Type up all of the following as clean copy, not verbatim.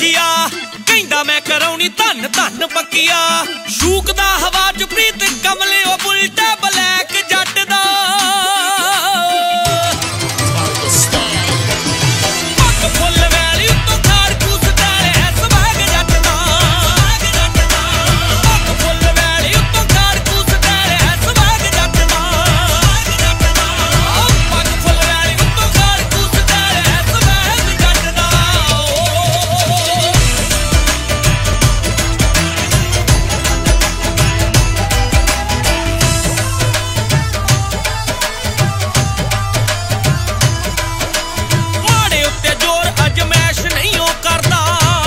बखिया कहंदा मैं कराउनी धन धन बकिया शूक दा हवा च प्रीत कमले ओ बुलटा ब्लैक जट दा फुल वैली तो खाड़ कूस डाले स्वैग जट दा फुल वैली तो खाड़ कूस डाले स्वैग जट दा फुल वैली तो खाड़ कूस डाले स्वैग जट दा माड़े उत्ते जोर अजमैश नहीं हो करदा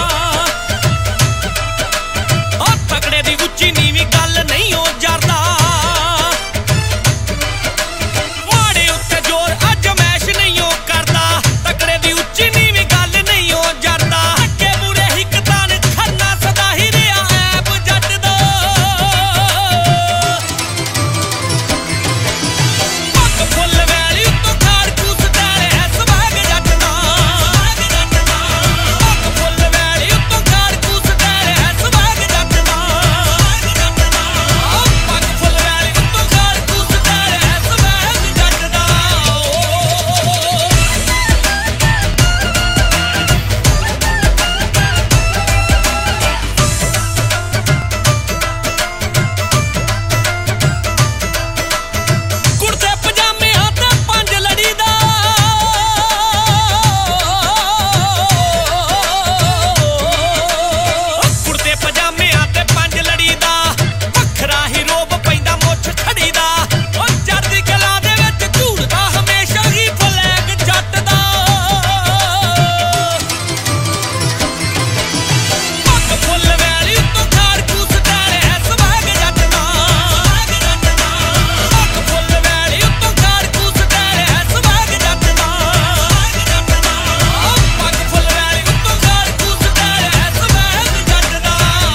तकड़े दी उच्ची नीवी गल नहीं हो जरदा माड़े उत्ते जोर अजमैश नहीं हो करदा तकड़े दी उच्ची नीवी गल नहीं हो जरदा अगे बुरे हिक तान खन्ना सदा ही रिया ऐप जट दा फुल वैली तो खाड़ कूस डाले स्वैग जट दा फुल वैली तो खाड़ कूस डाले स्वैग जट दा फुल वैली तो खाड़ कूस डाले स्वैग जट दा कुर्ते पजामे ते पंज लड़ी दा कुर्ते पजामे ते पंज लड़ी दा वखरा ही रोब पैंदा मुੱਛ खड़ी दा ओ चढ़दी कला दे विच झूलदा हमेशा ही फ्लैग जट दा फुल वैली तो खाड़ कूस डाले स्वैग जट दा फुल वैली तो खाड़ कूस डाले स्वैग जट दा फुल वैली तो खाड़ कूस डाले स्वैग जट दा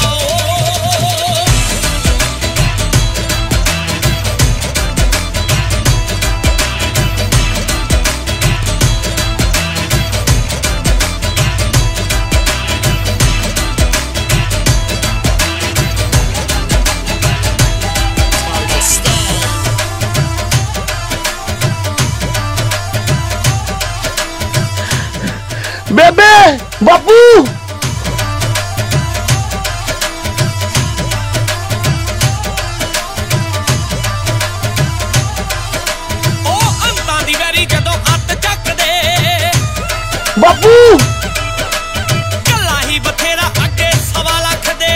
बेबे बापू ओ अंतां दी वैरी जदों अत ਚੱਕਦੇ बापू ਕੱਲਾ ਹੀ ਬਥੇਰਾ ਅੱਗੇ ਸਵਾ ਲੱਖ ਦੇ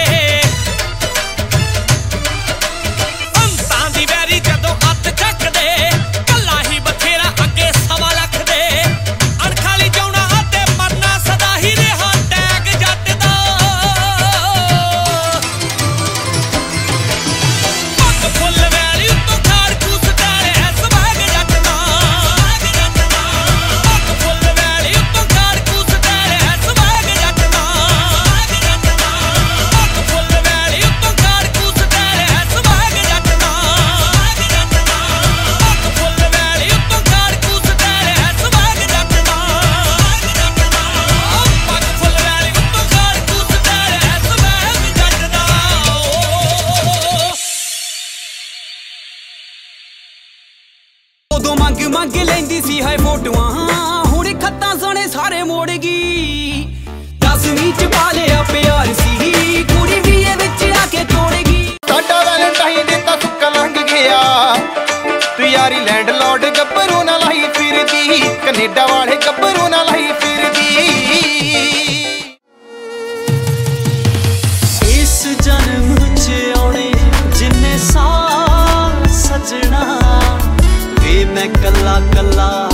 ਅੰਤਾਂ ਦੀ ਵੈਰੀ ਜਦੋਂ ਅੱਤ ਚੱਕਦੇ ਕੱਲਾ ਹੀ ਬਥੇਰਾ ਅੱਗੇ ਸਵਾ ਲੱਖ ਦੇ ਅਣਖਾਲੀ ਜਾਉਣਾ ਅਤੇ ਮਰਨਾ ਸਦਾ ਹੀ ਰਿਹਾ ਟੈਗ ਜੱਟ ਦਾ ਫੁੱਲ ਵੈਲੀ ਤੋਂ ਖਾੜ ਕੂਸ ਡਾਲੇ swag ਜੱਟ ਦਾ ਫੁੱਲ ਵੈਲੀ ਤੋਂ ਖਾੜ ਕੂਸ ਡਾਲੇ swag ਜੱਟ ਦਾ ਫੁੱਲ ਵੈਲੀ ਤੋਂ ਖਾੜ ਕੂਸ ਡਾਲੇ swag ਜੱਟ ਦਾ ਫੁੱਲ ਵੈਲੀ ਤੋਂ ਖਾੜ ਕੂਸ ਡਾਲੇ swag ਜੱਟ ਦਾ ਫੁੱਲ ਵੈਲੀ ਤੋਂ ਖਾੜ ਕੂਸ ਡਾਲੇ swag ਜੱਟ ਦਾ ਉਦੋਂ ਮੰਗ ਮੰਗ ਲੈਂਦੀ ਸੀ ਹਾਏ ਫੋਟੋਆਂ ਹੁਣ ਖੱਤਾਂ ਸਣੇ ਸਾਰੇ ਮੋੜ ਗਈ 10ਵੀਂ ਚ ਪਾ ਲਿਆ ਪਿਆਰ ਸੀ ਕੁੜੀ ਵੀ ਇਹ ਵਿੱਚ ਆ ਕੇ ਤੋੜ ਗਈ ਸਾਡਾ ਵੈਲੈਂਟਾਈਨ ਡੇ ਤਾਂ ਸੁੱਕਾ ਲੰਘ ਗਿਆ ਤੂੰ ਯਾਰੀ ਲੈਂਡਲੋਰਡ ਗੱਭਰੂ ਨਾਲ ਲਾਈ ਫਿਰਦੀ ਕੈਨੇਡਾ ਵਾਲੇ ਗੱਭਰੂ ਨਾਲ ਲਾਈ ਫਿਰਦੀ ਇਸ ਜਨਮ ਚ ਆਉਣੇ ਜਿੰਨੇ ਸਾਲ ਸਜਣਾ ਵੇ ਮੈਂ ਕੱਲਾ ਕੱਲਾ